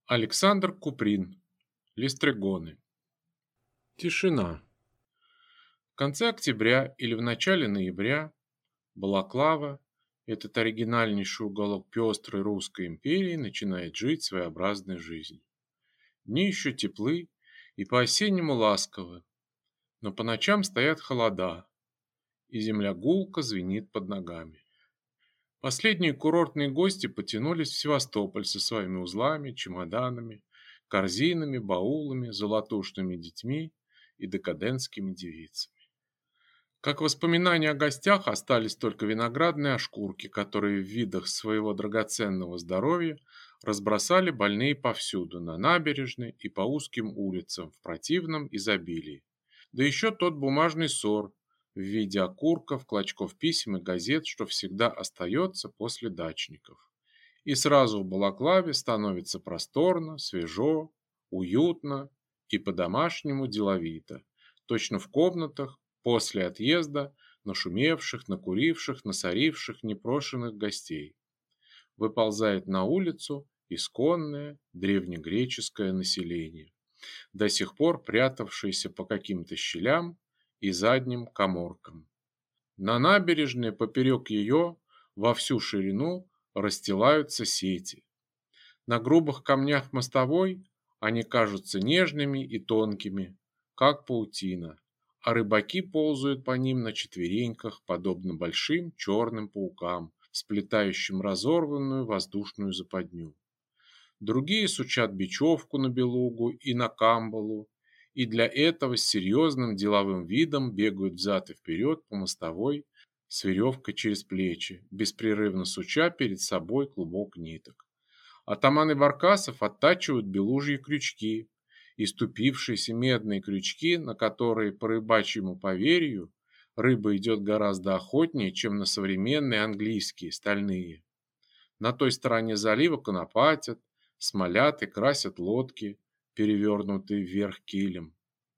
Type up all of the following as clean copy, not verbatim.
Александр Куприн. Листрегоны. Тишина. В конце октября или в начале ноября Балаклава, этот оригинальнейший уголок пестрой русской империи, начинает жить своеобразной жизнью. Дни еще теплы и по-осеннему ласковы, но по ночам стоят холода, и земля гулко звенит под ногами. Последние курортные гости потянулись в Севастополь со своими узлами, чемоданами, корзинами, баулами, золотушными детьми и декадентскими девицами. Как воспоминания о гостях остались только виноградные ошкурки, которые в видах своего драгоценного здоровья разбросали больные повсюду, на набережной и по узким улицам в противном изобилии. Да еще тот бумажный ссор в виде окурков, клочков писем и газет, что всегда остается после дачников. И сразу в Балаклаве становится просторно, свежо, уютно и по-домашнему деловито, точно в комнатах после отъезда нашумевших, накуривших, насоривших непрошенных гостей. Выползает на улицу исконное древнегреческое население, до сих пор прятавшееся по каким-то щелям и задним каморкам. На набережной поперек ее во всю ширину расстилаются сети. На грубых камнях мостовой они кажутся нежными и тонкими, как паутина, а рыбаки ползают по ним на четвереньках, подобно большим черным паукам, сплетающим разорванную воздушную западню. Другие сучат бечевку на белугу и на камбалу, и для этого с серьезным деловым видом бегают взад и вперед по мостовой с веревкой через плечи, беспрерывно суча перед собой клубок ниток. Атаманы баркасов оттачивают белужьи крючки, иступившиеся медные крючки, на которые, по рыбачьему поверью, рыба идет гораздо охотнее, чем на современные английские стальные. На той стороне залива конопатят, смолят и красят лодки, перевернутые вверх килем.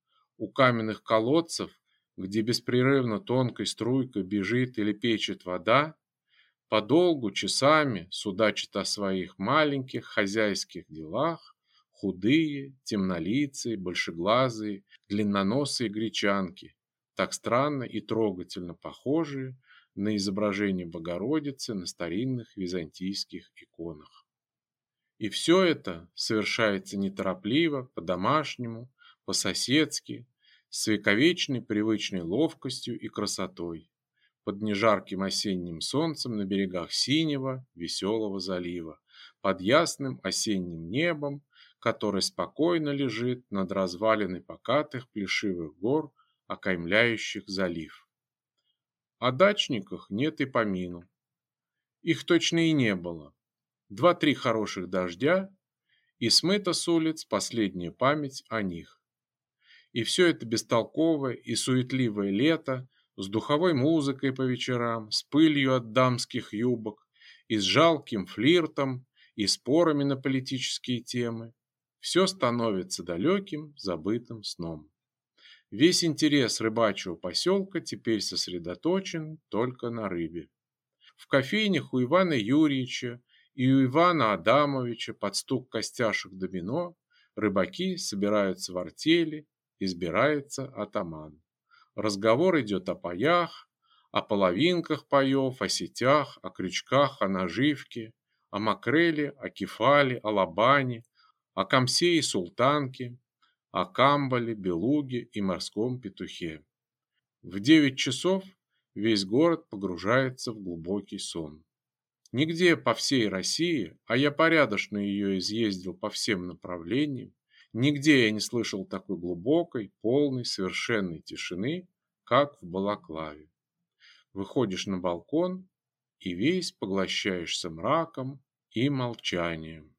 У каменных колодцев, где беспрерывно тонкой струйкой бежит или печет вода, подолгу, часами судачат о своих маленьких хозяйских делах худые, темнолицые, большеглазые, длинноносые гречанки, так странно и трогательно похожие на изображение Богородицы на старинных византийских иконах. И все это совершается неторопливо, по-домашнему, по-соседски, с вековечной привычной ловкостью и красотой, под нежарким осенним солнцем на берегах синего, веселого залива, под ясным осенним небом, который спокойно лежит над развалиной покатых плешивых гор, окаймляющих залив. О дачниках нет и помину. Их точно и не было. 2-3 хороших дождя, и смыта с улиц последняя память о них. И все это бестолковое и суетливое лето с духовой музыкой по вечерам, с пылью от дамских юбок, и с жалким флиртом, и спорами на политические темы, все становится далеким, забытым сном. Весь интерес рыбачьего поселка теперь сосредоточен только на рыбе. В кофейнях у Ивана Юрьевича и у Ивана Адамовича под стук костяшек домино рыбаки собираются в артели, избирается атаман. Разговор идет о паях, о половинках паев, о сетях, о крючках, о наживке, о макреле, о кефале, о лабане, о камсе и султанке, о камбале, белуге и морском петухе. В 9 часов весь город погружается в глубокий сон. Нигде по всей России, а я порядочно ее изъездил по всем направлениям, нигде я не слышал такой глубокой, полной, совершенной тишины, как в Балаклаве. Выходишь на балкон и весь поглощаешься мраком и молчанием.